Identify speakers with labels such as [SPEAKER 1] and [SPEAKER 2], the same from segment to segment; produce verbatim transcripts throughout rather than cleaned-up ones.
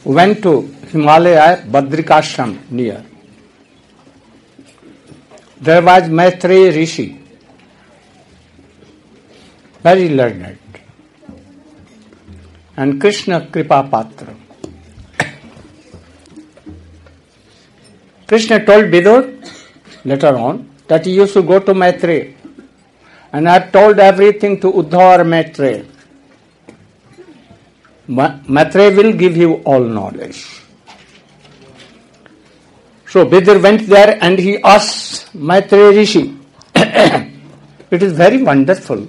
[SPEAKER 1] went to Himalaya, Badrikashram near. There was Maitreya Rishi, very learned, and Krishna Kripa Patra. Krishna told Vidur later on that he used to go to Maitreya, and I have told everything to Uddhava or Maitreya. Ma- Maitreya will give you all knowledge. So Vidur went there and he asked Maitreya Rishi, it is very wonderful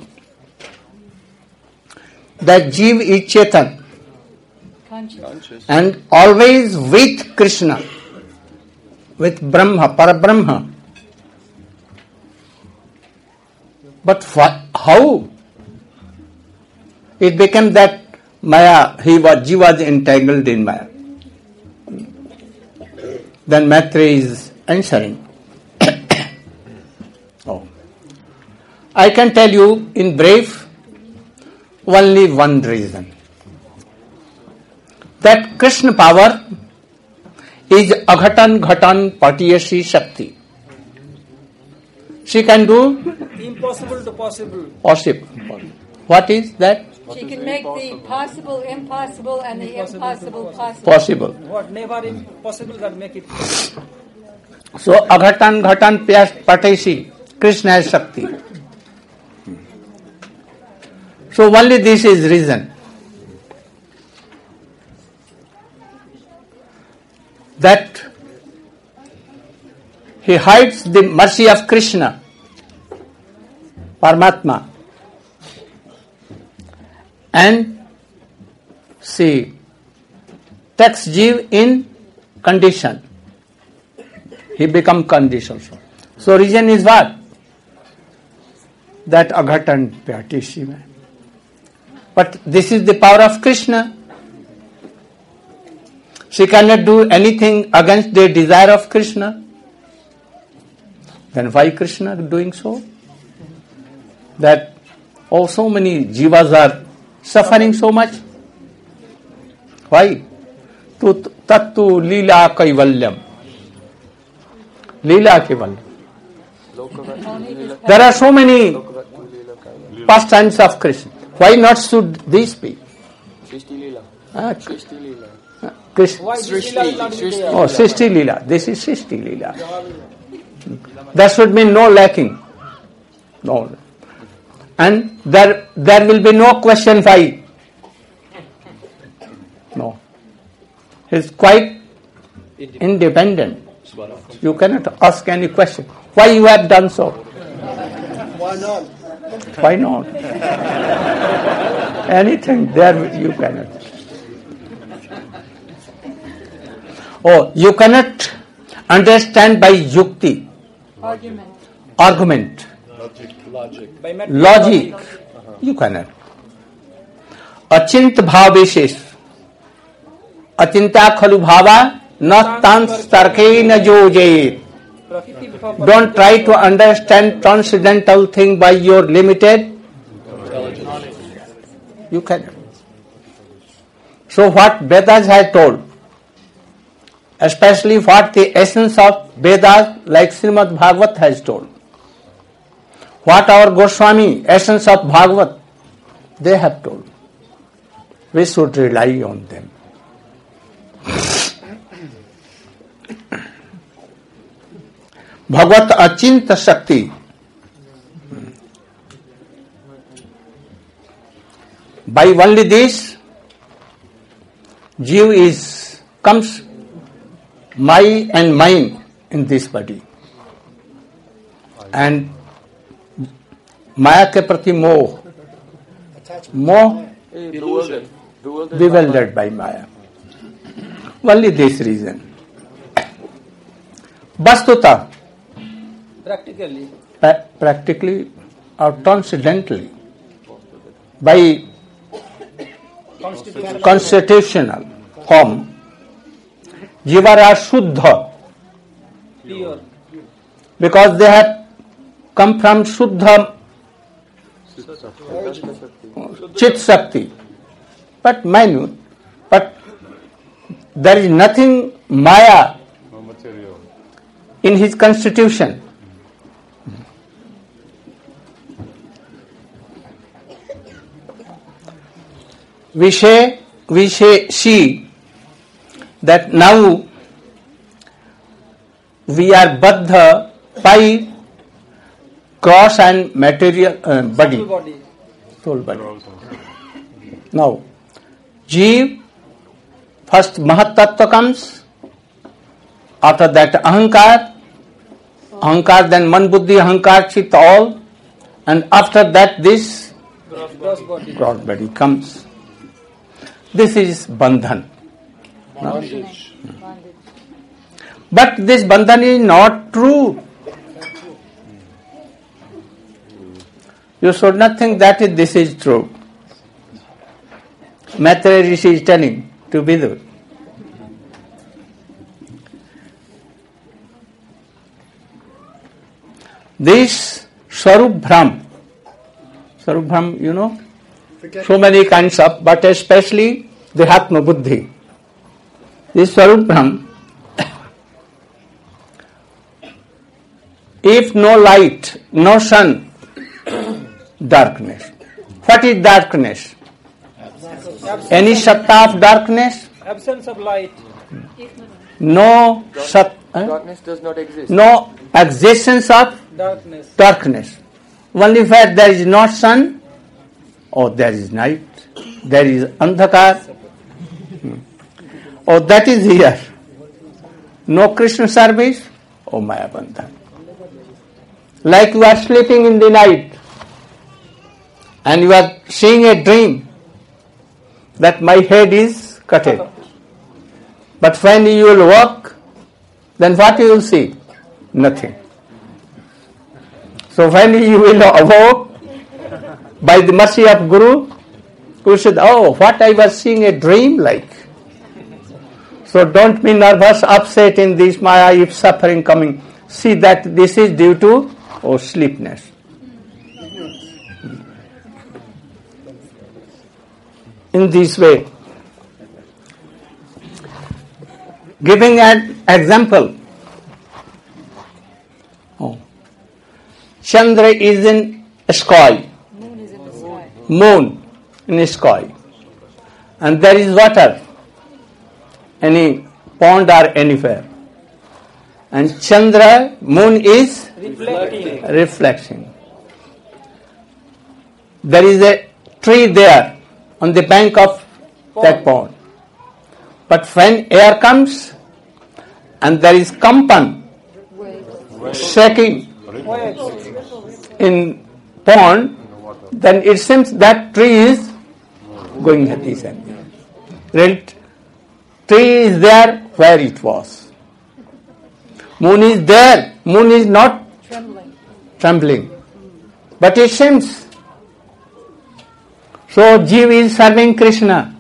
[SPEAKER 1] that Jeev is Chetan
[SPEAKER 2] Conscious.
[SPEAKER 1] and always with Krishna, with Brahma, Parabrahma. But wha- how it became that Maya, he was, Jiva was entangled in Maya? Then Maitreya is answering. Oh. I can tell you in brief only one reason. That Krishna power is Aghatan Ghatan Patiyasi Shakti. She can do
[SPEAKER 3] Impossible to possible.
[SPEAKER 1] possible. What is that?
[SPEAKER 4] She can make the possible impossible and the impossible possible.
[SPEAKER 1] Possible.
[SPEAKER 3] What never impossible that make it.
[SPEAKER 1] So Aghatan Ghatan Patiyasi, Krishna is Shakti. So only this is reason. That he hides the mercy of Krishna, Paramatma, and see, takes Jeev in condition. He become conditioned. So reason is what? That Aghatan Patiyasi. But this is the power of Krishna. She cannot do anything against the desire of Krishna. Then why Krishna doing so? That oh, so many jivas are suffering so much. Why? Tu tattu lila kaivalyam. Lila kaivalyam. There are so many pastimes of Krishna. Why not should this be? Ah, Krishna.
[SPEAKER 3] Why this Lila will not be there?
[SPEAKER 1] Oh, Srishti Leela. This is Srishti Leela. There should be no lacking. No. And there there will be no question why. No. He's quite independent. You cannot ask any question. Why you have done so?
[SPEAKER 3] Why not?
[SPEAKER 1] Why not? Anything there you cannot. Oh, you cannot understand by yukti,
[SPEAKER 4] Argument.
[SPEAKER 1] argument,
[SPEAKER 2] Logic.
[SPEAKER 3] By method
[SPEAKER 1] logic. You cannot. Achint bhav vishesh. Achinta khalu bhava na tans tarke na jojayet. Don't try to understand transcendental thing by your limited. You cannot. So what Vedas has told, especially what the essence of Vedas like Srimad Bhagavat has told, what our Goswami, essence of Bhagavat, they have told. We should rely on them. Bhagavat Achinta Shakti. By only this, Jeev is comes my and mine in this body. And Maya के प्रति मोह, मोह
[SPEAKER 2] Bewildered. Bewildered.
[SPEAKER 1] bewildered by Maya. Only this reason. Vastuta,
[SPEAKER 3] practically.
[SPEAKER 1] pra- practically or transcendentally, by
[SPEAKER 3] Constitution.
[SPEAKER 1] constitutional form, Jiva are Shuddha,
[SPEAKER 3] Pure.
[SPEAKER 1] because they have come from Shuddha Chit Shakti, but minute, but there is nothing Maya in his constitution. We say, we say, see that now we are baddha by cross and material uh, body,
[SPEAKER 3] Soul body.
[SPEAKER 1] soul body. Now, Jeev, first Mahat Tattva comes, after that Ahankar, Ahankar, then Man Buddhi, Ahankar, Chit, all, and after that this
[SPEAKER 3] Gross body.
[SPEAKER 1] cross body comes. This is Bandhan. No?
[SPEAKER 2] Bondage.
[SPEAKER 1] But this Bandhan is not true. You should not think that is, this is true. Maitreya Rishi is telling to Vidur. This Swarup Brahm, Swarup Brahm, you know, so many kinds of, but especially the Atma Buddhi. This Swarup Brahm, if no light, no sun, darkness. What is darkness? Any satta of darkness?
[SPEAKER 3] Absence of light.
[SPEAKER 1] No sat, eh?
[SPEAKER 2] Darkness does not exist.
[SPEAKER 1] no existence of
[SPEAKER 3] Darkness.
[SPEAKER 1] darkness. Only where there is not sun, or there is night, there is andhakar, hmm. or that is here. No Krishna service, or Maya Bandhan. Like you are sleeping in the night, and you are seeing a dream that my head is cutted. But when you will walk, then what you will see? Nothing. So when you will awoke, by the mercy of Guru, you said, oh, what I was seeing a dream like. So don't be nervous, upset in this Maya if suffering coming. See that this is due to oh, sleepiness. In this way, giving an example, oh, Chandra is in sky,
[SPEAKER 4] Moon is in the sky.
[SPEAKER 1] moon in the sky, and there is water, any pond or anywhere, and Chandra, moon is
[SPEAKER 3] Reflecting.
[SPEAKER 1] reflection. There is a tree there on the bank of that pond. But when air comes and there is kampan, shaking in pond, then it seems that tree is going at this end. Real tree is there where it was. Moon is there. Moon is not
[SPEAKER 4] Trembling.
[SPEAKER 1] trembling. But it seems. So Jeev is serving Krishna.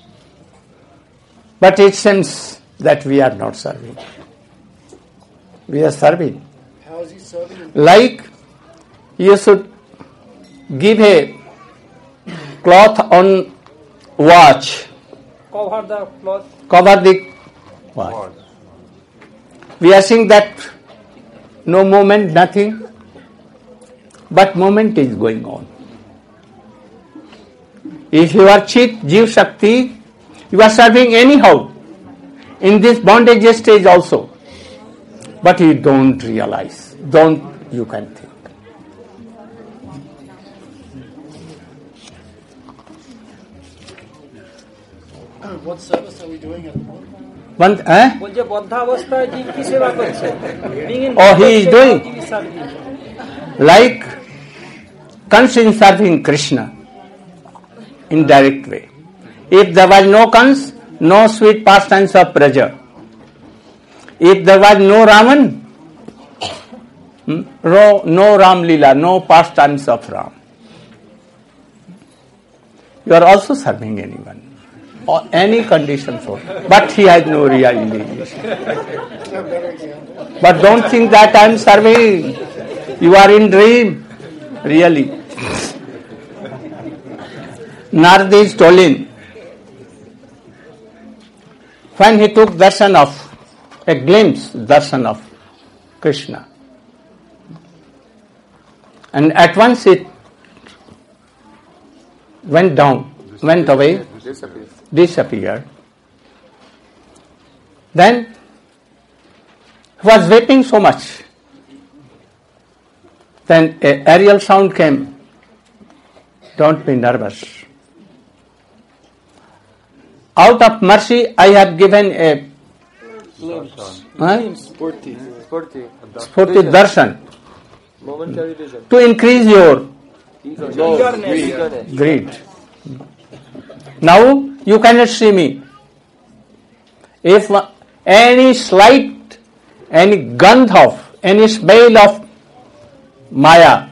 [SPEAKER 1] But it seems that we are not serving. We are serving.
[SPEAKER 5] How is he serving?
[SPEAKER 1] Like you should give a cloth on watch,
[SPEAKER 3] Cover the cloth.
[SPEAKER 1] cover the watch. We are seeing that no movement, nothing, but movement is going on. If you are Chit, Jeev Shakti, you are serving anyhow in this bondage stage also, but you don't realize, don't you can think.
[SPEAKER 5] What service are we doing at the moment?
[SPEAKER 1] One, eh?
[SPEAKER 3] বলছে বদ্ধাবস্থায় জীব কি সেবা করছে? Being in
[SPEAKER 1] Oh, he is
[SPEAKER 3] bondage,
[SPEAKER 1] doing.
[SPEAKER 3] he is serving.
[SPEAKER 1] Like Kansa is serving Krishna in direct way. If there was no Kans, no sweet pastimes of pleasure. If there was no Raman, hmm, no, no Ram Leela, no pastimes of Ram. You are also serving anyone, or any condition so, but he has no realization. But don't think that I am serving. You are in dream, really. Narada is told, when he took darshan of, a glimpse darshan of Krishna. And at once it went down, went away,
[SPEAKER 2] Disappeared.
[SPEAKER 1] disappeared. Then he was weeping so much. Then a aerial sound came. Don't be nervous. Out of mercy, I have given a huh?
[SPEAKER 2] Spurti. Spurti.
[SPEAKER 1] Spurti darshan
[SPEAKER 2] Momentary vision.
[SPEAKER 1] to increase your
[SPEAKER 2] No,
[SPEAKER 3] Eagerness.
[SPEAKER 1] greed. Now you cannot see me. If any slight, any gandh of, any smell of Maya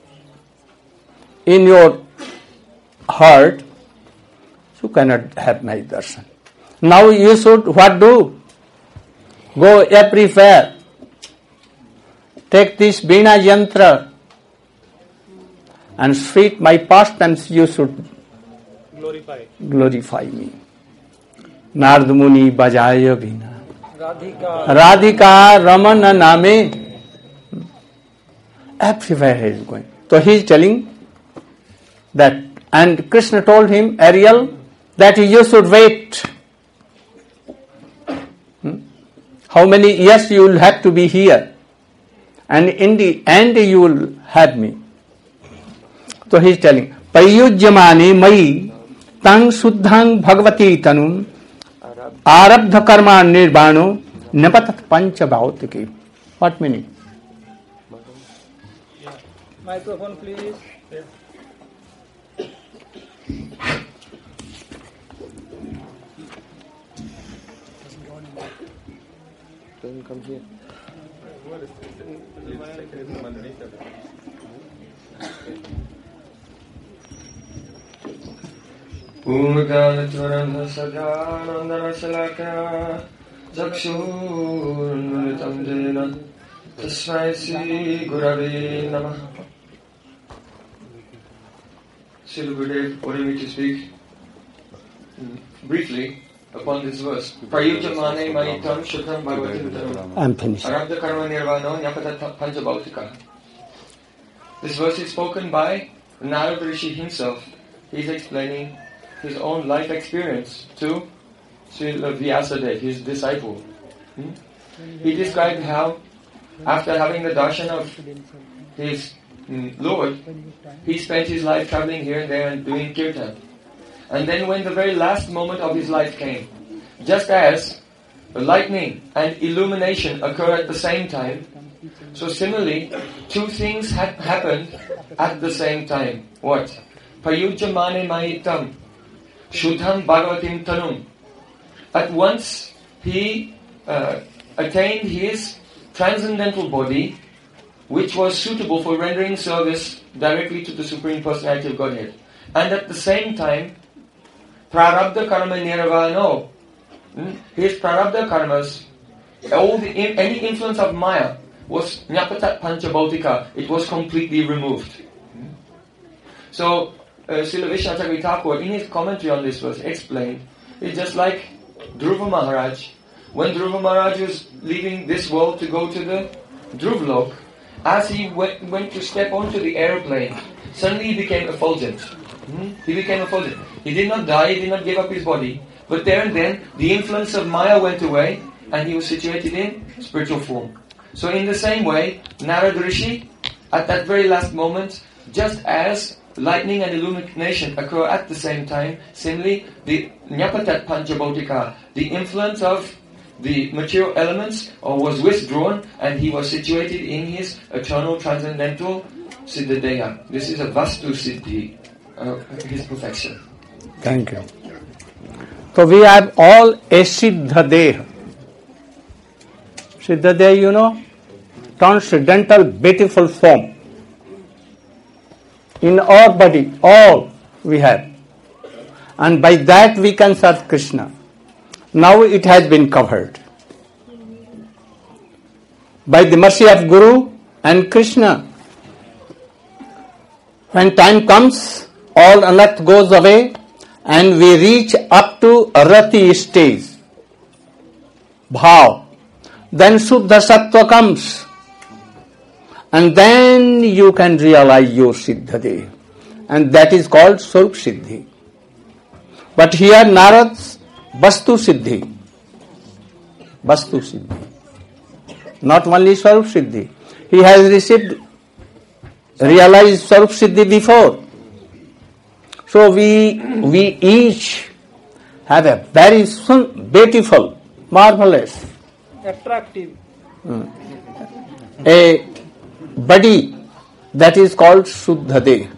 [SPEAKER 1] in your heart, you cannot have my darshan. Now you should what do? Go everywhere. Take this Veena Yantra and speak my pastimes, you should
[SPEAKER 3] Glorify.
[SPEAKER 1] glorify me. Narad Muni bajaya Veena.
[SPEAKER 3] Radhika.
[SPEAKER 1] Radhika Ramana Name. Everywhere he is going. So he is telling that, and Krishna told him, Ariel, that you should wait. Hmm? How many years you will have to be here, and in the end you will have me. So he is telling, Payujyamane Mai Tang Suddhang Bhagavati Tanum Arabdha Karma Nirbano Napatat Pancha Bhautiki. What meaning?
[SPEAKER 3] Microphone, please.
[SPEAKER 2] Doesn't come here.
[SPEAKER 6] Purgalatvaram sadanandarashalaka Chakshurunvalitam jena Tasmai Sri Gurave Namah. Srila Gurudev ordered me to speak briefly upon this verse. Prayujamane Manitam Shukram Bhagavatim Tanum
[SPEAKER 1] I am finished.
[SPEAKER 6] Arabdha Karma Nirvano Nyapatat Panchabhautika. This verse is spoken by Narad Rishi himself. He is explaining his own life experience to Srila Vyasadeva, his disciple. Hmm? He described how, after having the darshan of his mm, Lord, he spent his life traveling here and there and doing kirtan. And then when the very last moment of his life came, just as lightning and illumination occur at the same time, so similarly, two things had happened at the same time. What? Payujamane Mahitam Shuddham Bhagavatim Tanum. At once he uh, attained his transcendental body, which was suitable for rendering service directly to the Supreme Personality of Godhead. And at the same time, Prarabdha Karma Nirvano, his Prarabdha Karmas, all the, any influence of Maya was Nyapatat Panchabhautika, it was completely removed. So, uh, Srila Vishnu Chakravarti Thakur, in his commentary on this verse, explained, it's just like Dhruva Maharaj. When Dhruva Maharaj was leaving this world to go to the Dhruvlok, as he went, went to step onto the airplane, suddenly he became effulgent. Hmm? He became effulgent. He did not die, he did not give up his body, but there and then the influence of Maya went away and he was situated in spiritual form. So in the same way, Narad Rishi, at that very last moment, just as lightning and illumination occur at the same time, similarly, the Nyapatat Panchabhautika, the influence of the material elements uh, was withdrawn and he was situated in his eternal transcendental Siddhadeha. This is a Vastu Siddhi, uh, his perfection.
[SPEAKER 1] Thank you. So we have all a Siddhadeha. Siddhadeha, you know, transcendental beautiful form. In our body, all we have. And by that we can serve Krishna. Now it has been covered. By the mercy of Guru and Krishna. When time comes, all unearth goes away and we reach up to Rati stage. bhav, then Shuddha Sattva comes, and then you can realize your Siddhade, and that is called Swarup Siddhi. But here Narad's Vastu Siddhi, Vastu Siddhi, not only Swarup Siddhi. He has received, realized Swarup Siddhi before. So we, we each have a very beautiful, marvelous,
[SPEAKER 3] attractive,
[SPEAKER 1] a body that is called Shuddhade,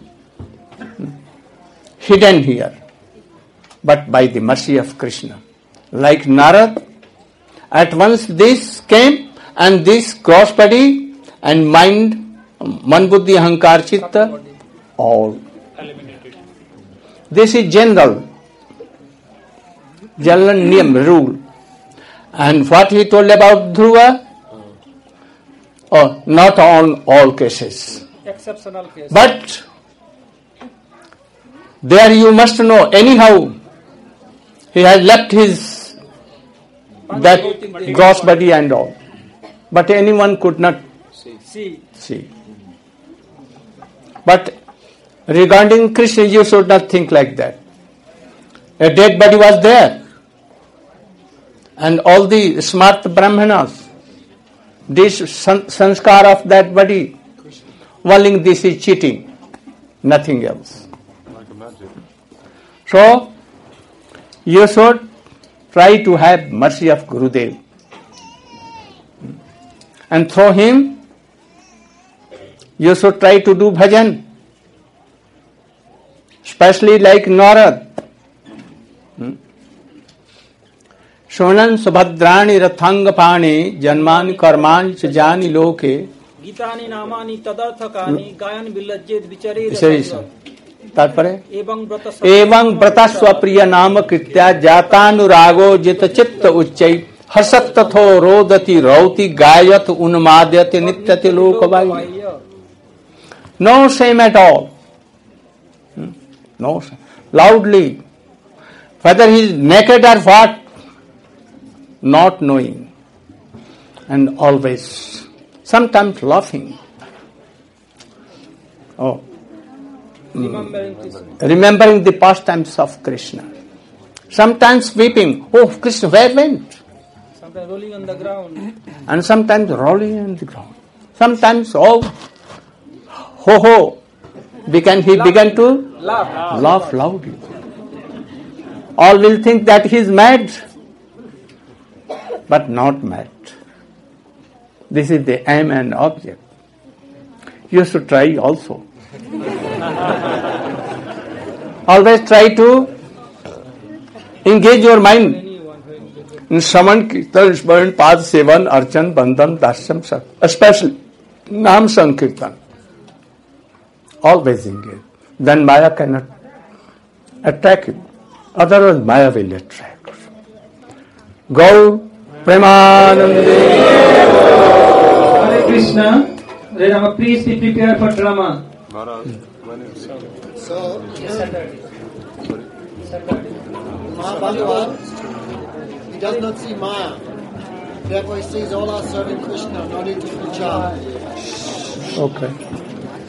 [SPEAKER 1] hidden here, but by the mercy of Krishna. Like Narad, at once this came, and this gross body and mind, man, buddhi, ahankar, chitta, all eliminated. This is general, general niyam, rule. And what he told about Dhruva? Oh, not on all cases.
[SPEAKER 3] exceptional case.
[SPEAKER 1] But there you must know, anyhow, he has left his that gross body and all. But anyone could not
[SPEAKER 3] See,
[SPEAKER 1] see. But regarding Krishna, you should not think like that. A dead body was there, and all the smart brahmanas, this san- sanskar of that body, willing this is cheating, nothing else. So, you should try to have mercy of Gurudev. And through him, you should try to do bhajan, especially like Narad. Shonan subhadrani rathangapani janmani karmani chajani loke.
[SPEAKER 3] गीतानि नामानि तदर्थकानि गायन विलज्जेत विचरे
[SPEAKER 1] तात्पर्य
[SPEAKER 3] एवं व्रत
[SPEAKER 1] एवं व्रत स्वप्रिय नाम कृत्या जातानुरागो जित चित्त उच्चै हसत तथो रोदति रौति गायत उन्माद्यति नित्यति लोकवायु. No shame at all. No shame. Loudly. Whether he is naked or what, not knowing. And always, sometimes laughing. Oh.
[SPEAKER 3] remembering this.
[SPEAKER 1] Remembering the pastimes of Krishna. Sometimes weeping. Oh, Krishna, where went?
[SPEAKER 3] Sometimes rolling on the ground.
[SPEAKER 1] And sometimes rolling on the ground. Sometimes, oh, ho ho, began, he began to
[SPEAKER 3] Laugh.
[SPEAKER 1] laugh loudly. All will think that he is mad, but not mad. This is the aim and object. You should try also. Always try to engage your mind in Shravan, Kirtan, Smaran, Pad, Sevan, Archan, Bandhan, Dasyam, Sat, especially Nam Sankirtan. Always engage. Then Maya cannot attack you. Otherwise Maya will attract. Go Premanande.
[SPEAKER 3] Hare Krishna. Then our priest be prepared for drama.
[SPEAKER 5] So, Mahabhagavan, he does not see Maya. Therefore he sees all are serving Krishna, not into the job.
[SPEAKER 1] Okay.